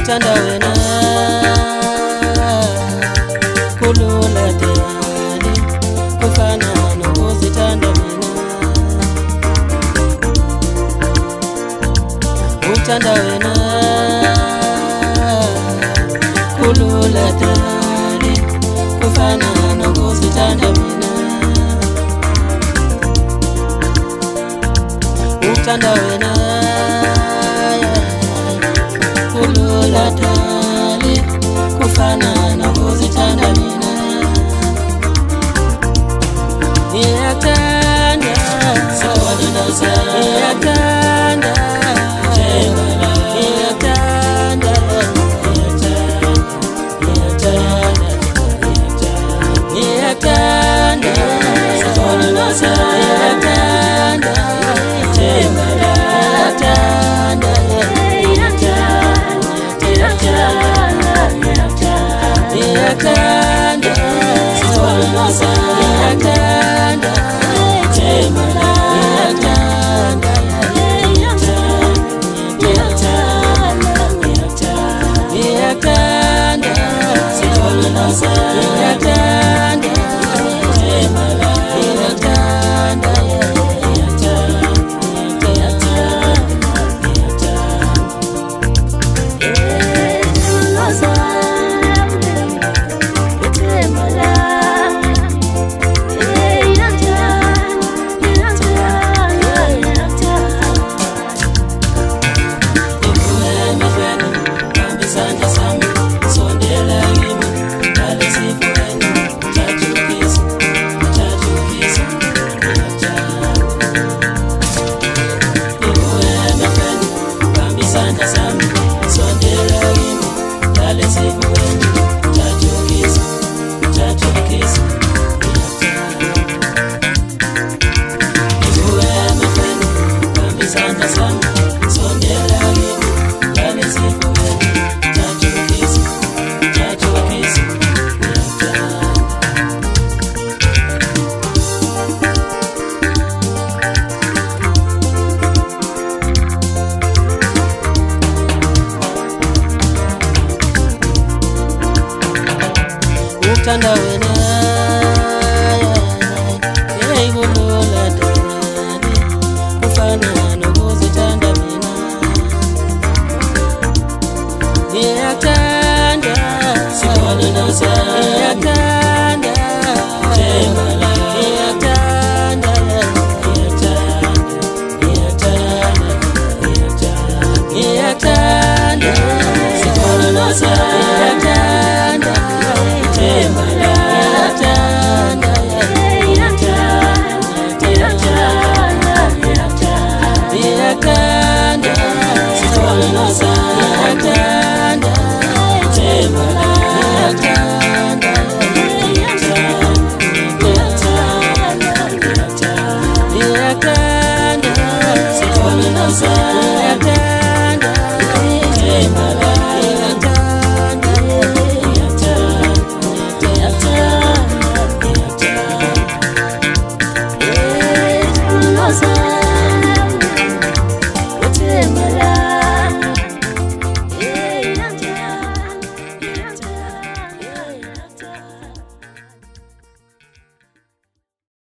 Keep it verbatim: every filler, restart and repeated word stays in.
Utanda wena kulula dali kufana nokuzithanda mina. Utanda wena kulula dali kufana nokuzithanda mina. Utanda wena kulula dali kufana nokuzithanda mina. Iyatanda sawana nazana, iyatanda jengala, iyatanda iyatanda iyatanda iyatanda sawana nazana, iyatanda jengala, iyatanda iyatanda sawana nazana, iyatanda jengala, iyatanda iyatanda sawana nazana, iyatanda jengala, iyatanda Utanda wena kulula dali kufana nokuzithanda mina. Iyatanda sawana nazana, iyatanda jengala, iyatanda iyatanda iyatanda iyatanda sawana nazana, iyatanda jengala, iyatanda iyatanda sawana nazana, iyatanda jengala, iyatanda iyatanda sawana nazana, iyatanda jengala, iyatanda.